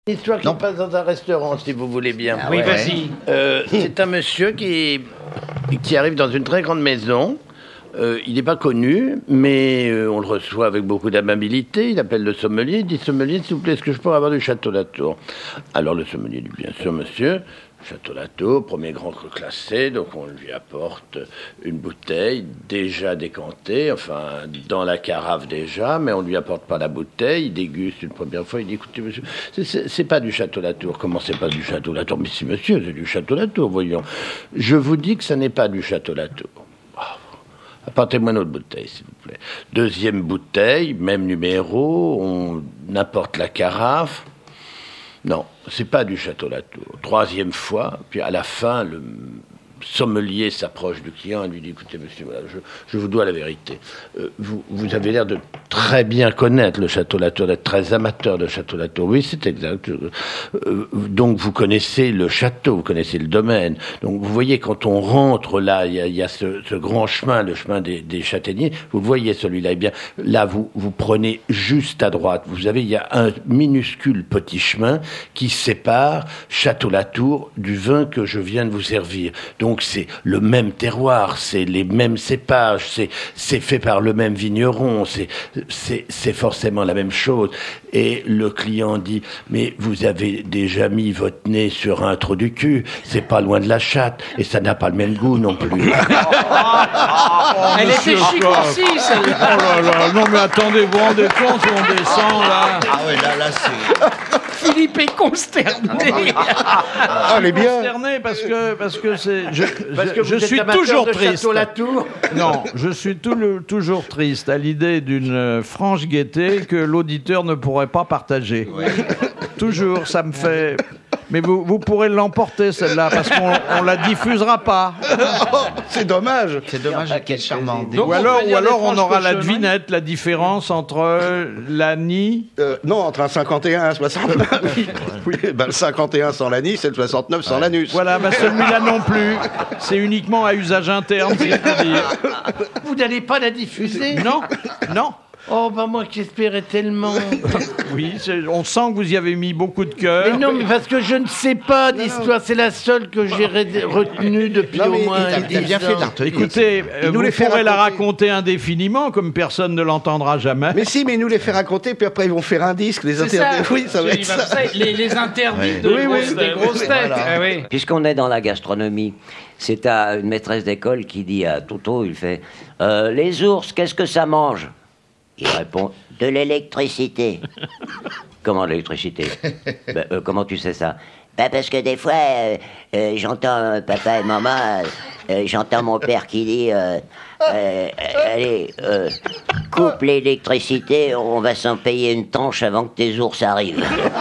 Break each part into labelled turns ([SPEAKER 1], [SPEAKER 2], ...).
[SPEAKER 1] Histoire qui passe dans un restaurant, si vous voulez bien.
[SPEAKER 2] Oui, vas-y.
[SPEAKER 1] C'est un monsieur qui arrive dans une très grande maison. Il n'est pas connu, mais on le reçoit avec beaucoup d'amabilité. Il appelle le sommelier. Il dit: sommelier, s'il vous plaît, est-ce que je peux avoir du Château Latour? Alors le sommelier dit: bien sûr, monsieur. Château Latour, premier grand cru classé, donc on lui apporte une bouteille déjà décantée, enfin dans la carafe déjà, mais on lui apporte pas la bouteille. Il déguste une première fois. Il dit: écoutez, monsieur, c'est pas du Château Latour. Comment c'est pas du Château Latour? Mais si, monsieur, c'est du Château Latour, voyons. Je vous dis que ça n'est pas du Château Latour. Apportez-moi une autre bouteille, s'il vous plaît. Deuxième bouteille, même numéro, on apporte la carafe. Non, c'est pas du Château Latour. Troisième fois, puis à la fin, le sommelier s'approche du client et lui dit: écoutez, monsieur, voilà, je vous dois la vérité. Vous avez l'air de très bien connaître le Château Latour, d'être très amateur de Château Latour. Oui, c'est exact. Donc vous connaissez le château, vous connaissez le domaine. Donc vous voyez, quand on rentre là, il y a ce grand chemin, le chemin des châtaigniers. Vous le voyez, celui-là. Eh bien, là, vous prenez juste à droite. Vous avez, il y a un minuscule petit chemin qui sépare Château Latour du vin que je viens de vous servir. Donc c'est le même terroir, c'est les mêmes cépages, c'est fait par le même vigneron, c'est forcément la même chose. Et le client dit: mais vous avez déjà mis votre nez sur un trou du cul, c'est pas loin de la chatte, et ça n'a pas le même goût non plus.
[SPEAKER 2] Elle était chic aussi, celle-là.
[SPEAKER 3] Oh là là, non mais attendez, vous vous rendez compte où on descend là?
[SPEAKER 4] Ah ouais, là c'est...
[SPEAKER 2] Philippe est consterné.
[SPEAKER 3] Ah, elle est bien. Consterné parce que c'est... Je suis toujours triste. Non, je suis toujours triste à l'idée d'une franche gaieté que l'auditeur ne pourrait pas partager. Ouais. Toujours, ça me fait... Mais vous pourrez l'emporter, celle-là, parce qu'on la diffusera pas.
[SPEAKER 4] Oh, c'est dommage. C'est dommage, quelle charmante.
[SPEAKER 3] Ou alors on aura la devinette, la différence entre l'ANI...
[SPEAKER 4] non, entre un 51 et un 69. Oui, ben, le 51 sans l'ANI, c'est le 69 sans l'anus.
[SPEAKER 3] Voilà, ben celui-là non plus. C'est uniquement à usage interne, si je peux dire.
[SPEAKER 1] Vous n'allez pas la diffuser?
[SPEAKER 3] Non, non.
[SPEAKER 1] Oh, bah moi qui espérais tellement.
[SPEAKER 3] Oui, on sent que vous y avez mis beaucoup de cœur.
[SPEAKER 1] Mais non, mais parce que je ne sais pas d'histoire. C'est la seule que j'ai retenue depuis au moins 10 ans.
[SPEAKER 4] Bien fait d'Arthur.
[SPEAKER 3] Écoutez, vous pourrez la raconter indéfiniment, comme personne ne l'entendra jamais.
[SPEAKER 4] Mais si, mais nous les fait raconter, puis après ils vont faire un disque, les interdits. Oui, ça va être ça.
[SPEAKER 2] Les interdits des grosses têtes.
[SPEAKER 4] Voilà.
[SPEAKER 2] Ah, oui.
[SPEAKER 5] Puisqu'on est dans la gastronomie, c'est à une maîtresse d'école qui dit à Toto, il fait les ours, qu'est-ce que ça mange? Il répond: de l'électricité. Comment l'électricité? Comment tu sais ça? Parce que des fois, j'entends papa et maman, j'entends mon père qui dit allez, coupe l'électricité, on va s'en payer une tanche avant que tes ours arrivent.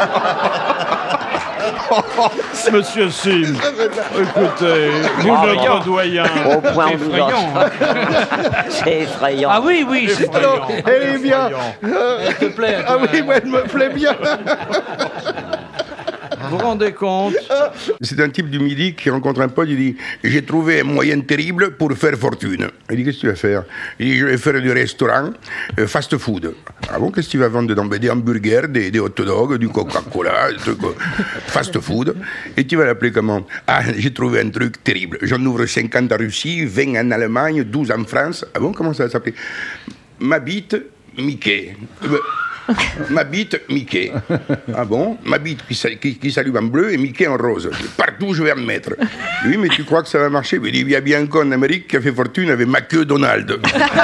[SPEAKER 3] Monsieur Sim, écoutez, vous notre doyen.
[SPEAKER 5] Au point où nous en sommes. C'est effrayant.
[SPEAKER 2] Ah oui, oui, c'est
[SPEAKER 3] effrayant.
[SPEAKER 4] Elle est bien.
[SPEAKER 2] Elle te plaît.
[SPEAKER 4] Ah oui, moi, elle me plaît bien.
[SPEAKER 3] Vous vous rendez compte?
[SPEAKER 6] C'est un type du Midi qui rencontre un pote, il dit: j'ai trouvé un moyen terrible pour faire fortune. Il dit: qu'est-ce que tu vas faire? Il dit: je vais faire du restaurant fast food. Ah bon, qu'est-ce que tu vas vendre dedans? Des hamburgers, des hot dogs, du Coca-Cola, des trucs fast food. Et tu vas l'appeler comment? Ah, j'ai trouvé un truc terrible. J'en ouvre 50 en Russie, 20 en Allemagne, 12 en France. Ah bon, comment ça va s'appeler? Ma bite, Mickey. Ma bite, Mickey. Ah bon? Ma bite qui s'allume en bleu et Mickey en rose. Partout je vais en mettre. Oui, mais tu crois que ça va marcher? Il y a bien un con en Amérique qui a fait fortune avec McDonald's.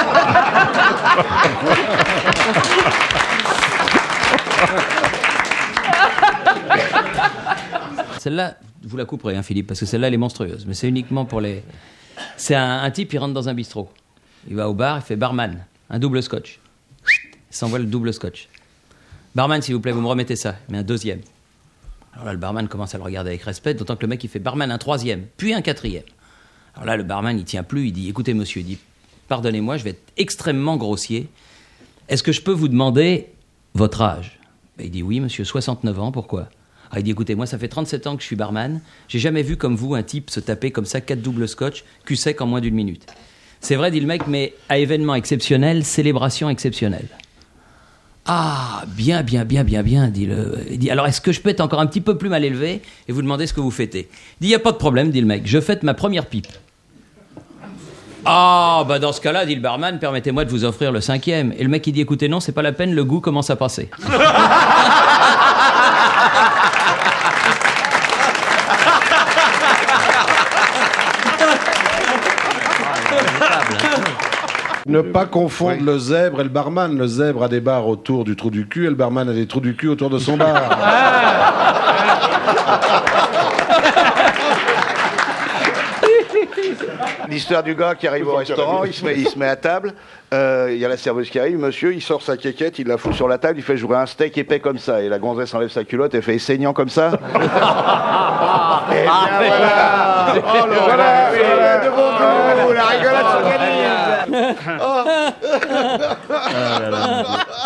[SPEAKER 7] Celle-là, vous la couperez, hein, Philippe, parce que celle-là, elle est monstrueuse. Mais c'est uniquement pour les... C'est un type, il rentre dans un bistrot. Il va au bar, il fait barman, un double scotch. Il s'envoie le double scotch. Barman, s'il vous plaît, vous me remettez ça. Mais un deuxième. Alors là, le barman commence à le regarder avec respect, d'autant que le mec, il fait barman un troisième, puis un quatrième. Alors là, le barman, il tient plus, il dit: écoutez, monsieur, il dit: pardonnez-moi, je vais être extrêmement grossier. Est-ce que je peux vous demander votre âge? Il dit: oui, monsieur, 69 ans, pourquoi? Alors il dit: écoutez, moi, ça fait 37 ans que je suis barman. J'ai jamais vu comme vous un type se taper comme ça 4 doubles scotch, cul sec en moins d'une minute. C'est vrai, dit le mec, mais à événement exceptionnel, célébration exceptionnelle. Ah, bien, dit il dit, alors est-ce que je peux être encore un petit peu plus mal élevé et vous demander ce que vous fêtez? Il dit, il n'y a pas de problème, dit le mec, je fête ma première pipe. Ah, bah dans ce cas-là, dit le barman, permettez-moi de vous offrir le 5e. Et le mec, il dit, écoutez, non, c'est pas la peine, le goût commence à passer.
[SPEAKER 8] Ne pas confondre le zèbre et le barman. Le zèbre a des barres autour du trou du cul et le barman a des trous du cul autour de son bar.
[SPEAKER 4] L'histoire du gars qui arrive au restaurant, il se met à table, il y a la serveuse qui arrive, monsieur, il sort sa quéquette, il la fout sur la table, il fait jouer un steak épais comme ça, et la gonzesse enlève sa culotte et fait saignant comme ça. Et bien voilà. Oh là voilà, de bon goût, la rigolade s'organise.